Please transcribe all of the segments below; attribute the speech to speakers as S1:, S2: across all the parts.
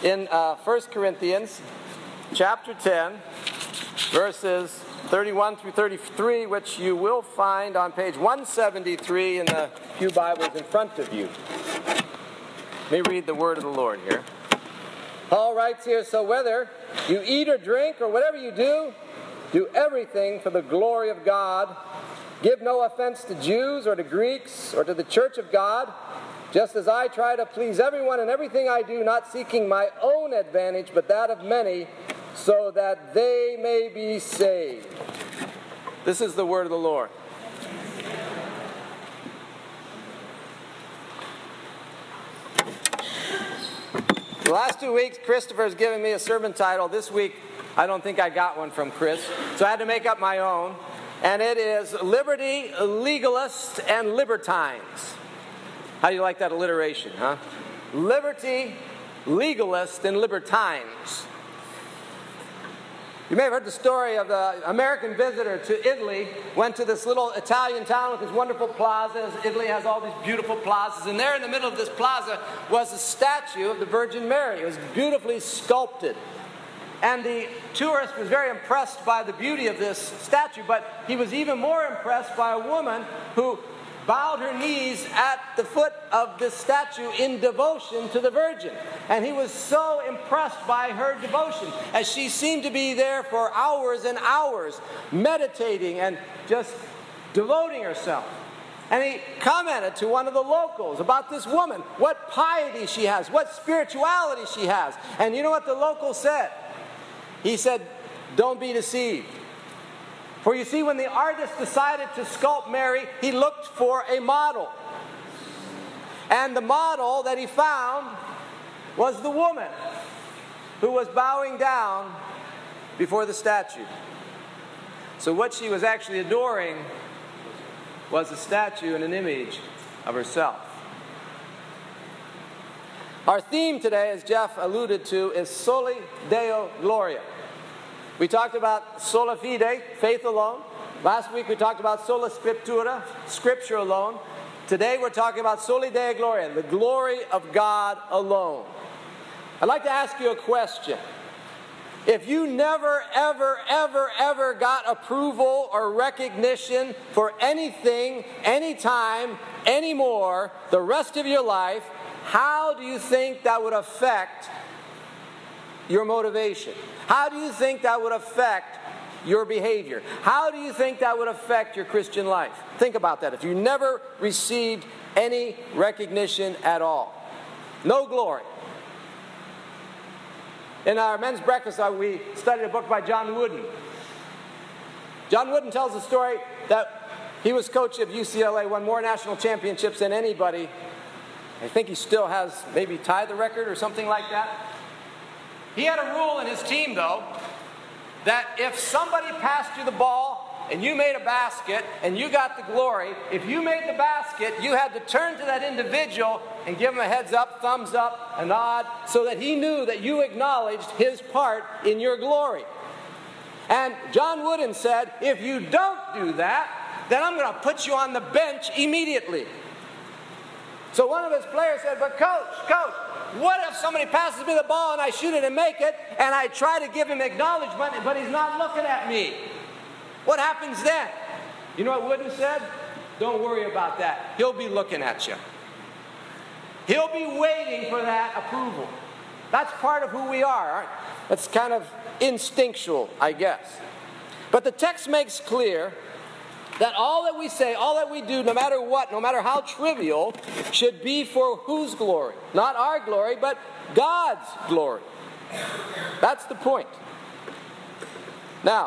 S1: in 1 Corinthians chapter 10, verses 31 through 33, which you will find on page 173 in the pew Bibles in front of you. Let me read the word of the Lord here. Paul writes here, "So whether you eat or drink or whatever you do everything for the glory of God. Give no offense to Jews or to Greeks or to the church of God, just as I try to please everyone in everything I do, not seeking my own advantage, but that of many, so that they may be saved." This is the word of the Lord. The last 2 weeks, Christopher has given me a sermon title. This week, I don't think I got one from Chris, so I had to make up my own. And it is Liberty, Legalists, and Libertines. How do you like that alliteration, huh? Liberty, Legalists, and Libertines. You may have heard the story of the American visitor to Italy, went to this little Italian town with these wonderful plazas. Italy has all these beautiful plazas, and there in the middle of this plaza was a statue of the Virgin Mary. It was beautifully sculpted. And the tourist was very impressed by the beauty of this statue, but he was even more impressed by a woman who bowed her knees at the foot of this statue in devotion to the Virgin. And he was so impressed by her devotion, as she seemed to be there for hours and hours, meditating and just devoting herself. And he commented to one of the locals about this woman, what piety she has, what spirituality she has. And you know what the local said? He said, "Don't be deceived. For you see, when the artist decided to sculpt Mary, he looked for a model. And the model that he found was the woman who was bowing down before the statue. So what she was actually adoring was a statue and an image of herself." Our theme today, as Jeff alluded to, is Soli Deo Gloria. We talked about sola fide, faith alone. Last week we talked about sola scriptura, scripture alone. Today we're talking about Soli Deo Gloria, the glory of God alone. I'd like to ask you a question. If you never, ever got approval or recognition for anything, anytime, anymore, the rest of your life, how do you think that would affect your motivation? How do you think that would affect your behavior? How do you think that would affect your Christian life? Think about that. If you never received any recognition at all, no glory. In our men's breakfast, we studied a book by John Wooden. John Wooden tells the story that he was coach of UCLA, won more national championships than anybody. I think he still has maybe tied the record or something like that. He had a rule in his team, though, that if somebody passed you the ball and you made a basket and you got the glory, if you made the basket, you had to turn to that individual and give him a heads up, thumbs up, a nod, so that he knew that you acknowledged his part in your glory. And John Wooden said, if you don't do that, then I'm going to put you on the bench immediately. So one of his players said, "But coach, what if somebody passes me the ball and I shoot it and make it, and I try to give him acknowledgement, but he's not looking at me? What happens then?" You know what Wooden said? "Don't worry about that. He'll be looking at you. He'll be waiting for that approval." That's part of who we are. That's kind of instinctual, I guess. But the text makes clear that all that we say, all that we do, no matter what, no matter how trivial, should be for whose glory? Not our glory, but God's glory. That's the point. Now,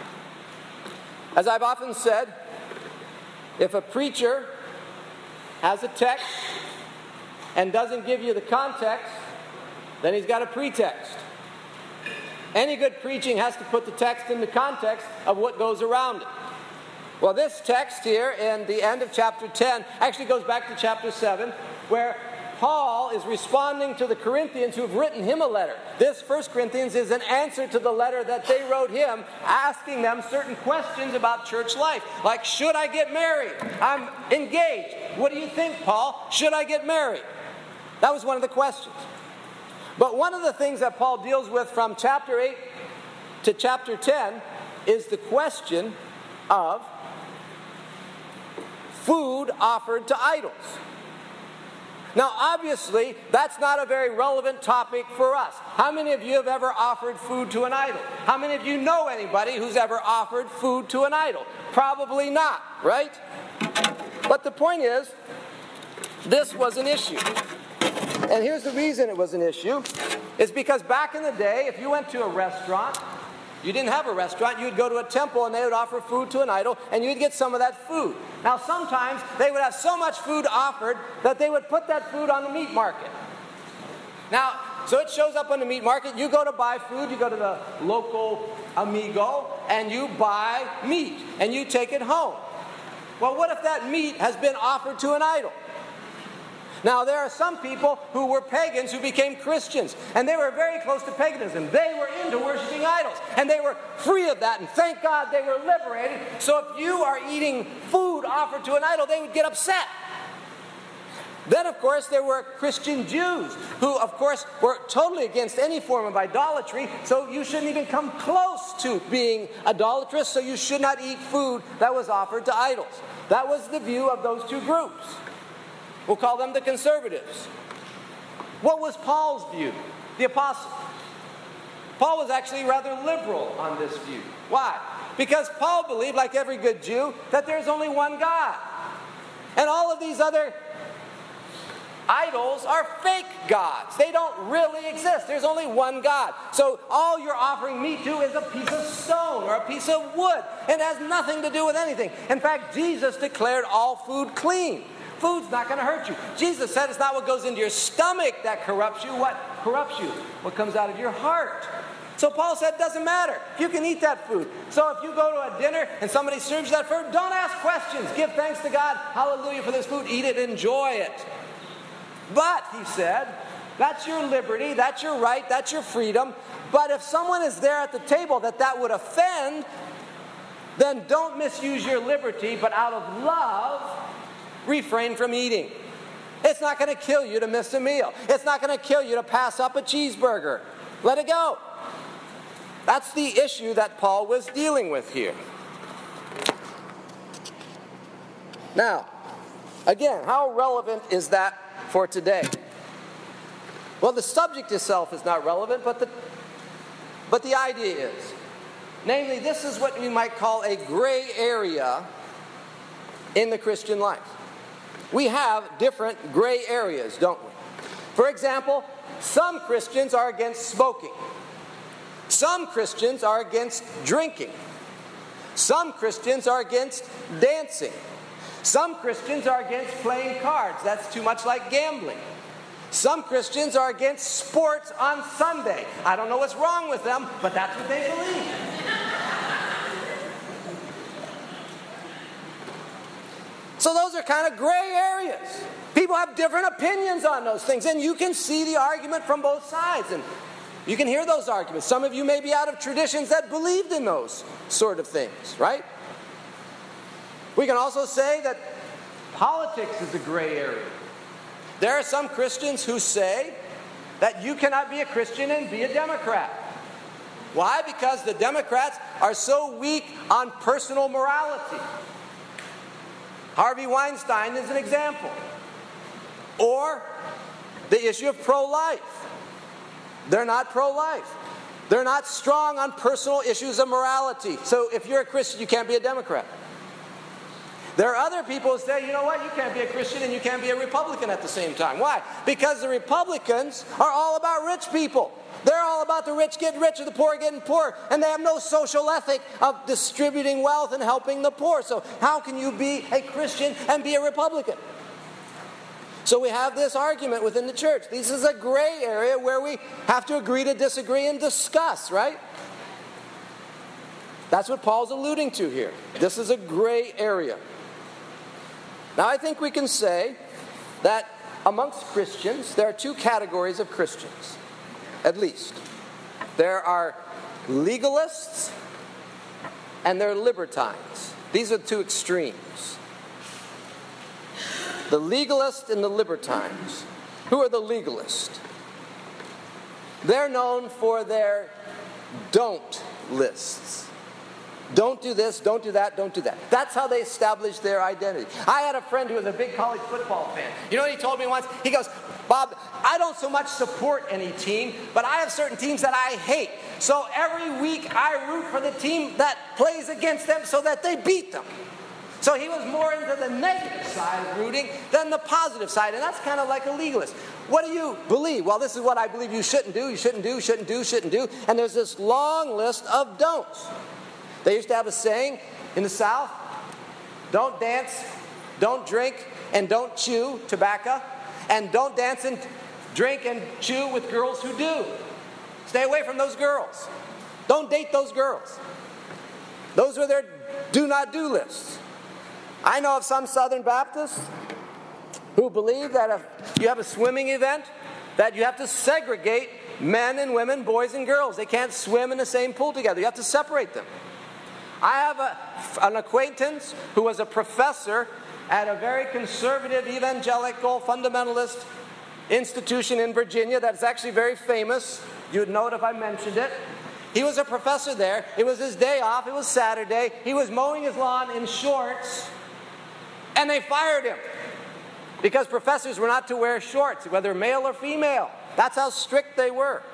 S1: as I've often said, if a preacher has a text and doesn't give you the context, then he's got a pretext. Any good preaching has to put the text in the context of what goes around it. Well, this text here in the end of chapter 10 actually goes back to chapter 7, where Paul is responding to the Corinthians who have written him a letter. This 1 Corinthians is an answer to the letter that they wrote him, asking them certain questions about church life. Like, should I get married? I'm engaged. What do you think, Paul? Should I get married? That was one of the questions. But one of the things that Paul deals with from chapter 8 to chapter 10 is the question of food offered to idols. Now, obviously, that's not a very relevant topic for us. How many of you have ever offered food to an idol? How many of you know anybody who's ever offered food to an idol? Probably not, right? But the point is, this was an issue. And here's the reason it was an issue. It's because back in the day, if you went to a restaurant, you didn't have a restaurant, you'd go to a temple and they would offer food to an idol, and you'd get some of that food. Now, sometimes they would have so much food offered that they would put that food on the meat market. Now, so it shows up on the meat market. You go to buy food, you go to the local Amigo, and you buy meat, and you take it home. Well, what if that meat has been offered to an idol? Now, there are some people who were pagans who became Christians, and they were very close to paganism. They were into worshiping idols, and they were free of that, and thank God they were liberated. So if you are eating food offered to an idol, they would get upset. Then, of course, there were Christian Jews who, of course, were totally against any form of idolatry, so you shouldn't even come close to being idolatrous, so you should not eat food that was offered to idols. That was the view of those two groups. We'll call them the conservatives. What was Paul's view? The apostle. Paul was actually rather liberal on this view. Why? Because Paul believed, like every good Jew, that there's only one God. And all of these other idols are fake gods. They don't really exist. There's only one God. So all you're offering meat to is a piece of stone or a piece of wood. It has nothing to do with anything. In fact, Jesus declared all food clean. Food's not going to hurt you. Jesus said it's not what goes into your stomach that corrupts you. What corrupts you? What comes out of your heart. So Paul said it doesn't matter. You can eat that food. So if you go to a dinner and somebody serves you that food, don't ask questions. Give thanks to God. Hallelujah for this food. Eat it. Enjoy it. But, he said, that's your liberty. That's your right. That's your freedom. But if someone is there at the table that would offend, then don't misuse your liberty, but out of love, refrain from eating. It's not going to kill you to miss a meal. It's not going to kill you to pass up a cheeseburger. Let it go. That's the issue that Paul was dealing with here. Now, again, how relevant is that for today? Well, the subject itself is not relevant, but the idea is. Namely, this is what we might call a gray area in the Christian life. We have different gray areas, don't we? For example, some Christians are against smoking. Some Christians are against drinking. Some Christians are against dancing. Some Christians are against playing cards. That's too much like gambling. Some Christians are against sports on Sunday. I don't know what's wrong with them, but that's what they believe. So those are kind of gray areas. People have different opinions on those things, and you can see the argument from both sides, and you can hear those arguments. Some of you may be out of traditions that believed in those sort of things, right? We can also say that politics is a gray area. There are some Christians who say that you cannot be a Christian and be a Democrat. Why? Because the Democrats are so weak on personal morality. Harvey Weinstein is an example. Or the issue of pro-life. They're not pro-life. They're not strong on personal issues of morality. So if you're a Christian, you can't be a Democrat. There are other people who say, you know what, you can't be a Christian and you can't be a Republican at the same time. Why? Because the Republicans are all about rich people. They're all about the rich getting richer, the poor getting poorer, and they have no social ethic of distributing wealth and helping the poor. So how can you be a Christian and be a Republican? So we have this argument within the church. This is a gray area where we have to agree to disagree and discuss, right? That's what Paul's alluding to here. This is a gray area. Now, I think we can say that amongst Christians, there are two categories of Christians, at least. There are legalists and there are libertines. These are the two extremes. The legalists and the libertines. Who are the legalists? They're known for their don't lists. Don't do this, don't do that, don't do that. That's how they establish their identity. I had a friend who was a big college football fan. You know what he told me once? He goes, Bob, I don't so much support any team, but I have certain teams that I hate. So every week I root for the team that plays against them so that they beat them. So he was more into the negative side of rooting than the positive side. And that's kind of like a legalist. What do you believe? Well, this is what I believe you shouldn't do, you shouldn't do, shouldn't do, shouldn't do. And there's this long list of don'ts. They used to have a saying in the South, don't dance, don't drink, and don't chew tobacco. And don't dance and drink and chew with girls who do. Stay away from those girls. Don't date those girls. Those are their do not do lists. I know of some Southern Baptists who believe that if you have a swimming event, that you have to segregate men and women, boys and girls. They can't swim in the same pool together. You have to separate them. I have an acquaintance who was a professor at a very conservative, evangelical, fundamentalist institution in Virginia that's actually very famous. You'd know it if I mentioned it. He was a professor there. It was his day off. It was Saturday. He was mowing his lawn in shorts, and they fired him because professors were not to wear shorts, whether male or female. That's how strict they were.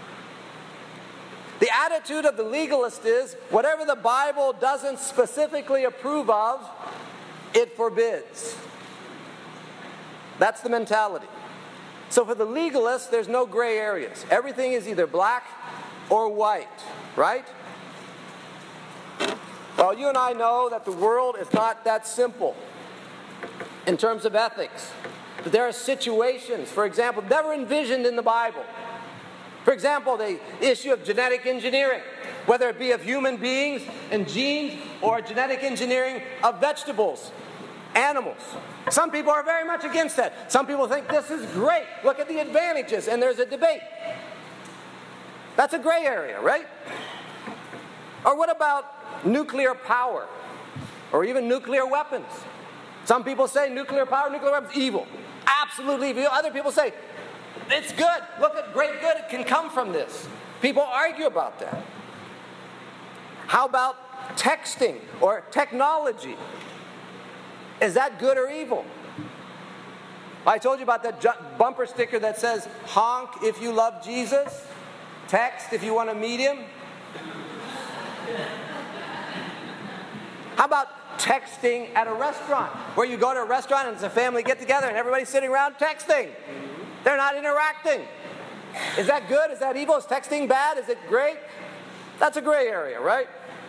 S1: The attitude of the legalist is, whatever the Bible doesn't specifically approve of, it forbids. That's the mentality. So for the legalist, there's no gray areas. Everything is either black or white, right? Well, you and I know that the world is not that simple in terms of ethics. That there are situations, for example, never envisioned in the Bible. For example, the issue of genetic engineering, whether it be of human beings and genes or genetic engineering of vegetables, animals. Some people are very much against that. Some people think this is great. Look at the advantages, and there's a debate. That's a gray area, right? Or what about nuclear power? Or even nuclear weapons? Some people say nuclear power, nuclear weapons, evil. Absolutely evil. Other people say, it's good. Look at great good it can come from this. People argue about that. How about texting or technology? Is that good or evil? I told you about that bumper sticker that says, honk if you love Jesus, text if you want to meet him. How about texting at a restaurant, where you go to a restaurant and it's a family get-together and everybody's sitting around texting? They're not interacting. Is that good? Is that evil? Is texting bad? Is it great? That's a gray area, right?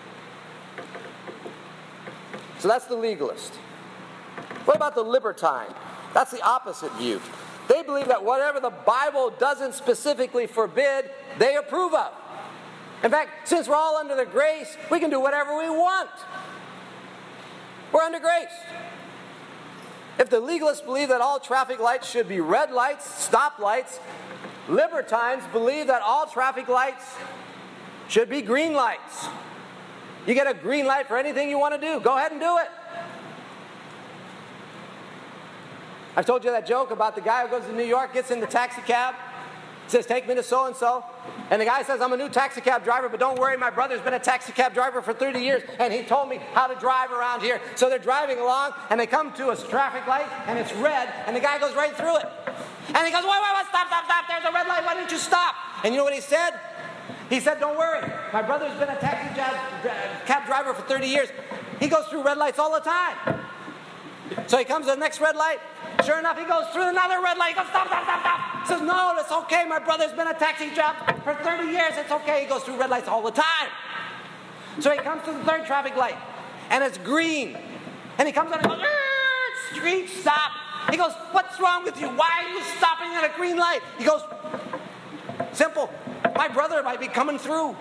S1: So that's the legalist. What about the libertine? That's the opposite view. They believe that whatever the Bible doesn't specifically forbid, they approve of. In fact, since we're all under the grace, we can do whatever we want. We're under grace. If the legalists believe that all traffic lights should be red lights, stop lights, libertines believe that all traffic lights should be green lights. You get a green light for anything you want to do. Go ahead and do it. I've told you that joke about the guy who goes to New York, gets in the taxi cab, says, take me to so-and-so. And the guy says, I'm a new taxi cab driver, but don't worry, my brother's been a taxi cab driver for 30 years, and he told me how to drive around here. So they're driving along, and they come to a traffic light, and it's red, and the guy goes right through it. And he goes, wait, stop, there's a red light, why didn't you stop? And you know what he said? He said, don't worry, my brother's been a taxi cab driver for 30 years. He goes through red lights all the time. So he comes to the next red light. Sure enough, he goes through another red light. He goes, stop. He says, no, it's okay. My brother's been a taxi driver for 30 years. It's okay. He goes through red lights all the time. So he comes to the third traffic light, and it's green. And he comes out and goes, street stop. He goes, what's wrong with you? Why are you stopping at a green light? He goes, simple. My brother might be coming through.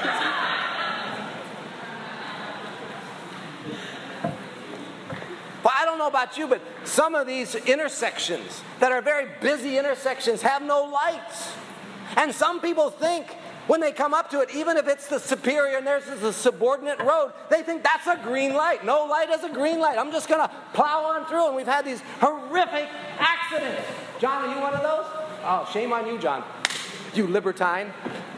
S1: Well, I don't know about you, but some of these intersections that are very busy intersections have no lights. And some people think when they come up to it, even if it's the superior and theirs is the subordinate road, they think that's a green light. No light is a green light. I'm just going to plow on through. And we've had these horrific accidents. John, are you one of those? Oh, shame on you, John. you libertine.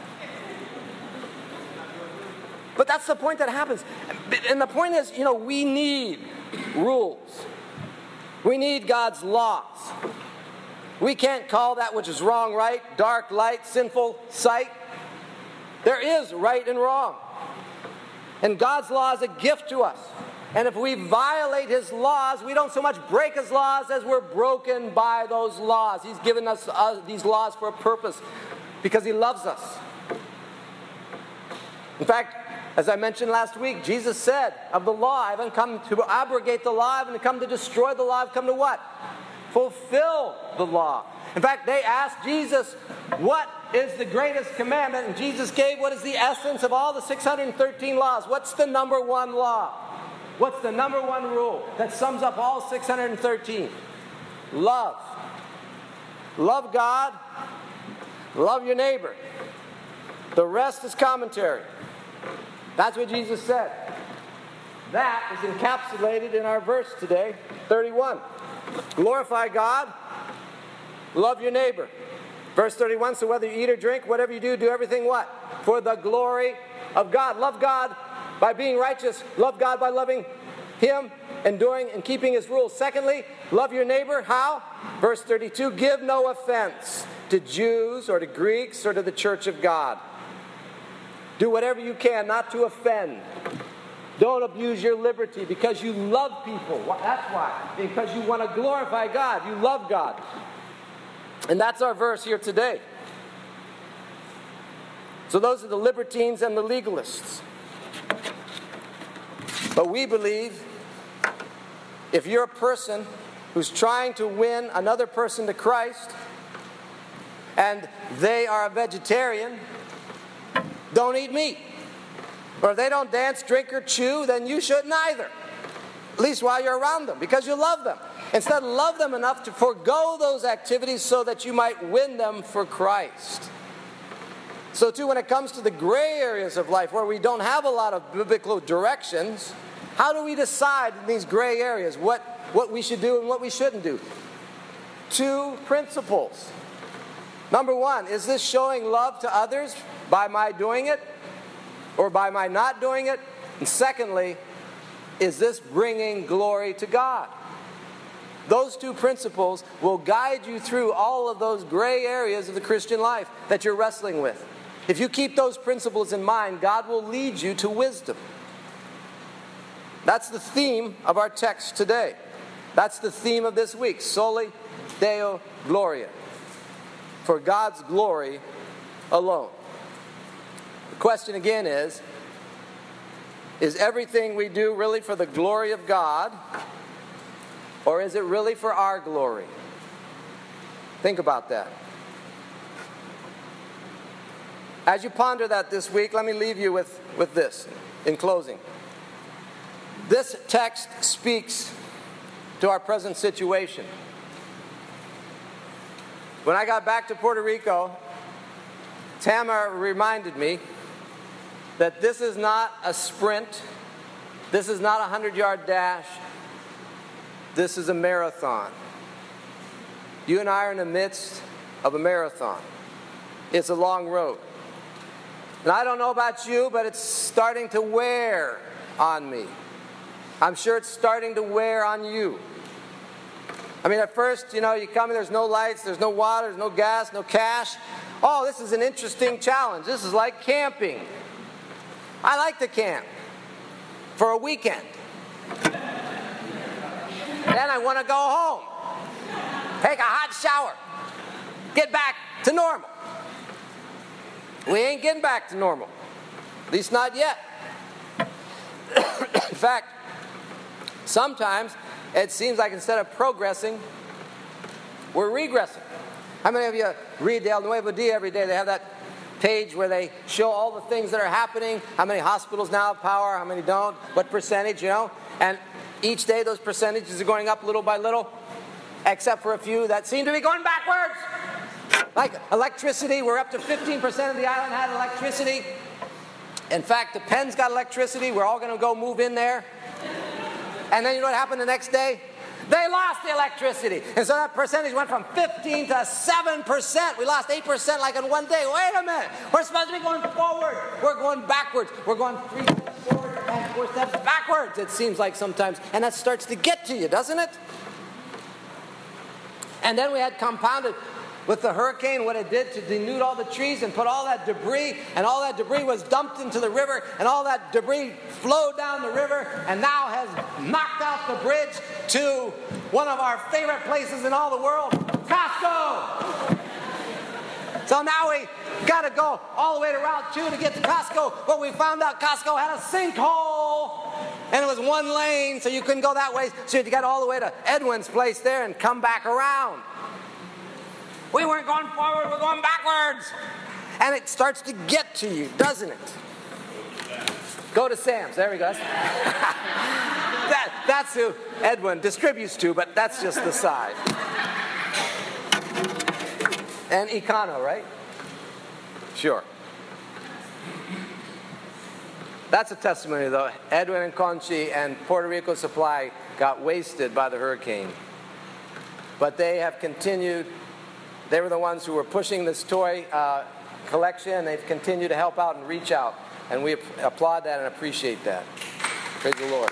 S1: But that's the point that happens. And the point is, we need rules. We need God's laws. We can't call that which is wrong right, dark light, sinful sight. There is right and wrong. And God's law is a gift to us. And if we violate His laws, we don't so much break His laws as we're broken by those laws. He's given us these laws for a purpose because He loves us. In fact, as I mentioned last week, Jesus said of the law, I haven't come to abrogate the law, I haven't come to destroy the law, I've come to what? Fulfill the law. In fact, they asked Jesus, what is the greatest commandment? And Jesus gave what is the essence of all the 613 laws. What's the number one law? What's the number one rule that sums up all 613? Love. Love God. Love your neighbor. The rest is commentary. That's what Jesus said. That is encapsulated in our verse today, 31. Glorify God. Love your neighbor. Verse 31, so whether you eat or drink, whatever you do, do everything what? For the glory of God. Love God by being righteous. Love God by loving Him and doing and keeping His rules. Secondly, love your neighbor. How? Verse 32, give no offense to Jews or to Greeks or to the church of God. Do whatever you can not to offend. Don't abuse your liberty because you love people. That's why. Because you want to glorify God. You love God. And that's our verse here today. So those are the libertines and the legalists. But we believe if you're a person who's trying to win another person to Christ and they are a vegetarian, don't eat meat. Or if they don't dance, drink, or chew, then you shouldn't either. At least while you're around them, because you love them. Instead, love them enough to forego those activities so that you might win them for Christ. So too, when it comes to the gray areas of life where we don't have a lot of biblical directions, how do we decide in these gray areas what we should do and what we shouldn't do? 2 principles. Number 1, is this showing love to others by my doing it or by my not doing it? And secondly, is this bringing glory to God? Those 2 principles will guide you through all of those gray areas of the Christian life that you're wrestling with. If you keep those principles in mind, God will lead you to wisdom. That's the theme of our text today. That's the theme of this week. Soli Deo Gloria. For God's glory alone. The question again is everything we do really for the glory of God, or is it really for our glory? Think about that. As you ponder that this week, let me leave you with this in closing. This text speaks to our present situation. When I got back to Puerto Rico, Tamara reminded me that this is not a sprint. This is not a 100-yard dash. This is a marathon. You and I are in the midst of a marathon. It's a long road. And I don't know about you, but it's starting to wear on me. I'm sure it's starting to wear on you. I mean, at first, you come and there's no lights, there's no water, there's no gas, no cash. Oh, this is an interesting challenge. This is like camping. I like to camp for a weekend. Then I want to go home, take a hot shower, get back to normal. We ain't getting back to normal, at least not yet. In fact, sometimes it seems like instead of progressing, we're regressing. How many of you read the El Nuevo Dia every day? They have that page where they show all the things that are happening, how many hospitals now have power, how many don't, what percentage, and each day those percentages are going up little by little, except for a few that seem to be going backwards. Like electricity, we're up to 15% of the island had electricity. In fact, the Penn's got electricity. We're all going to go move in there. And then you know what happened the next day? They lost the electricity. And so that percentage went from 15 to 7%. We lost 8% like in one day. Wait a minute. We're supposed to be going forward. We're going backwards. We're going 3 steps forward and 4 steps backwards, it seems like sometimes. And that starts to get to you, doesn't it? And then we had compounded with the hurricane, what it did to denude all the trees and put all that debris, and all that debris was dumped into the river, and all that debris flowed down the river and now has knocked out the bridge to one of our favorite places in all the world, Costco. So now we got to go all the way to Route 2 to get to Costco, but we found out Costco had a sinkhole, and it was one lane, so you couldn't go that way, so you had to get all the way to Edwin's place there and come back around. We weren't going forward, we're going backwards. And it starts to get to you, doesn't it? Go to Sam's. There we go. That's who Edwin distributes to, but that's just the side. And Econo, right? Sure. That's a testimony, though. Edwin and Conchi and Puerto Rico Supply got wasted by the hurricane. But they have continued. They were the ones who were pushing this toy collection. They've continued to help out and reach out. And we applaud that and appreciate that. Praise the Lord.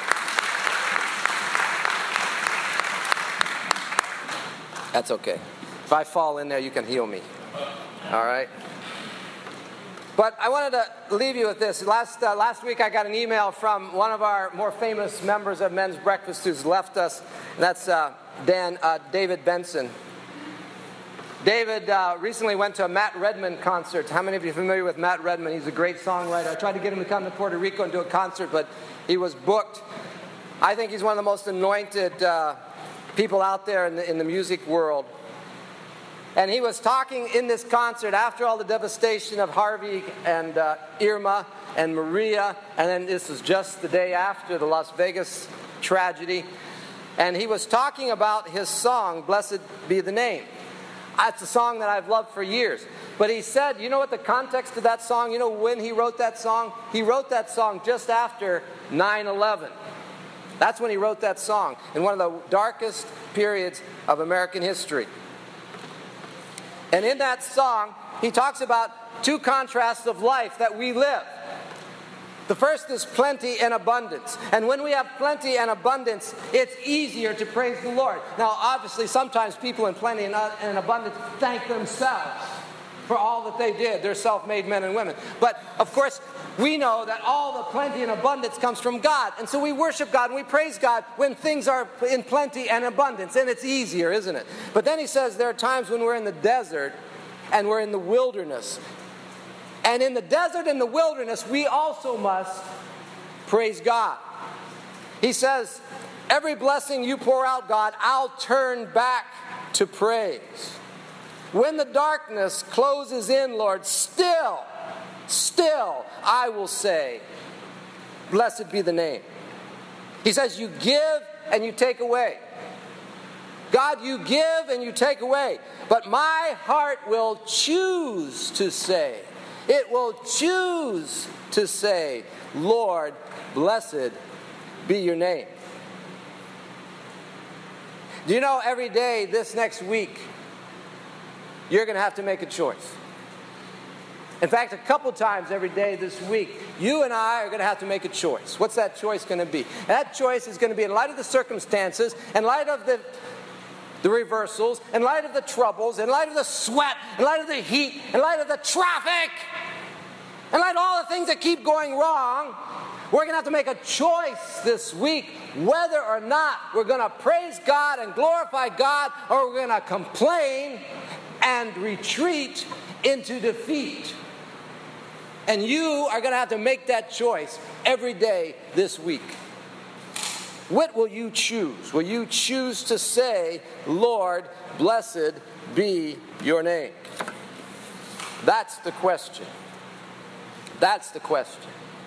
S1: That's okay. If I fall in there, you can heal me. All right? But I wanted to leave you with this. Last week I got an email from one of our more famous members of Men's Breakfast who's left us. And that's David Benson. David recently went to a Matt Redman concert. How many of you are familiar with Matt Redman? He's a great songwriter. I tried to get him to come to Puerto Rico and do a concert, but he was booked. I think he's one of the most anointed people out there in the music world. And he was talking in this concert after all the devastation of Harvey and Irma and Maria, and then this was just the day after the Las Vegas tragedy. And he was talking about his song, Blessed Be the Name. That's a song that I've loved for years. But he said, you know what the context of that song, you know when he wrote that song? He wrote that song just after 9/11. That's when he wrote that song, in one of the darkest periods of American history. And in that song, he talks about 2 contrasts of life that we live. The first is plenty and abundance. And when we have plenty and abundance, it's easier to praise the Lord. Now, obviously, sometimes people in plenty and abundance thank themselves for all that they did. They're self-made men and women. But, of course, we know that all the plenty and abundance comes from God. And so we worship God and we praise God when things are in plenty and abundance. And it's easier, isn't it? But then he says there are times when we're in the desert and we're in the wilderness. And in the desert and the wilderness, we also must praise God. He says, every blessing you pour out, God, I'll turn back to praise. When the darkness closes in, Lord, still, I will say, blessed be the name. He says, you give and you take away. God, you give and you take away. But my heart will choose to say, it will choose to say, Lord, blessed be your name. Do you know every day this next week, you're going to have to make a choice. In fact, a couple times every day this week, you and I are going to have to make a choice. What's that choice going to be? That choice is going to be in light of the circumstances, in light of the reversals, in light of the troubles, in light of the sweat, in light of the heat, in light of the traffic, in light of all the things that keep going wrong, we're going to have to make a choice this week whether or not we're going to praise God and glorify God, or we're going to complain and retreat into defeat. And you are going to have to make that choice every day this week. What will you choose? Will you choose to say, Lord, blessed be your name? That's the question. That's the question.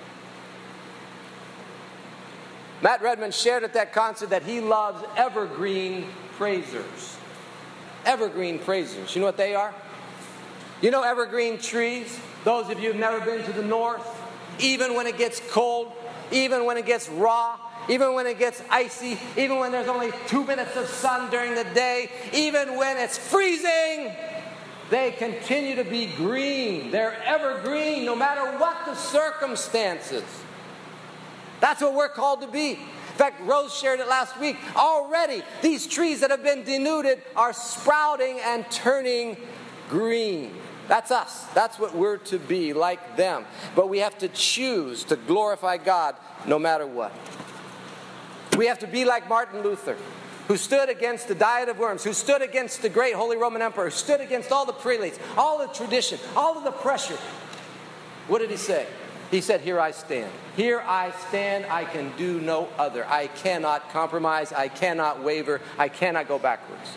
S1: Matt Redman shared at that concert that he loves evergreen praisers. Evergreen praisers. You know what they are? You know evergreen trees? Those of you who've never been to the north, even when it gets cold, even when it gets raw, even when it gets icy, even when there's only 2 minutes of sun during the day, even when it's freezing, they continue to be green. They're evergreen no matter what the circumstances. That's what we're called to be. In fact, Rose shared it last week. Already, these trees that have been denuded are sprouting and turning green. That's us. That's what we're to be, like them. But we have to choose to glorify God no matter what. We have to be like Martin Luther, who stood against the diet of worms, who stood against the great Holy Roman Emperor, who stood against all the prelates, all the tradition, all of the pressure. What did he say? He said, "Here I stand. Here I stand. I can do no other. I cannot compromise. I cannot waver. I cannot go backwards."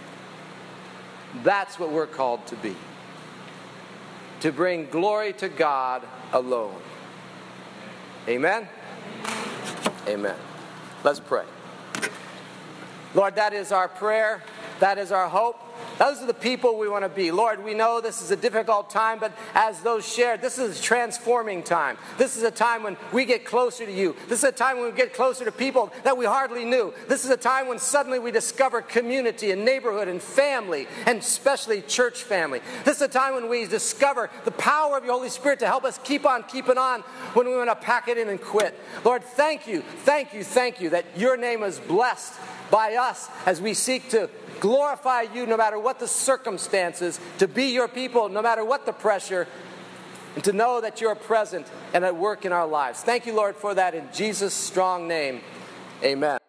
S1: That's what we're called to be. To bring glory to God alone. Amen? Amen. Let's pray. Lord, that is our prayer. That is our hope. Those are the people we want to be. Lord, we know this is a difficult time, but as those shared, this is a transforming time. This is a time when we get closer to you. This is a time when we get closer to people that we hardly knew. This is a time when suddenly we discover community and neighborhood and family, and especially church family. This is a time when we discover the power of your Holy Spirit to help us keep on keeping on when we want to pack it in and quit. Lord, thank you that your name is blessed by us as we seek to glorify you no matter what the circumstances, to be your people no matter what the pressure, and to know that you're present and at work in our lives. Thank you, Lord, for that in Jesus' strong name. Amen.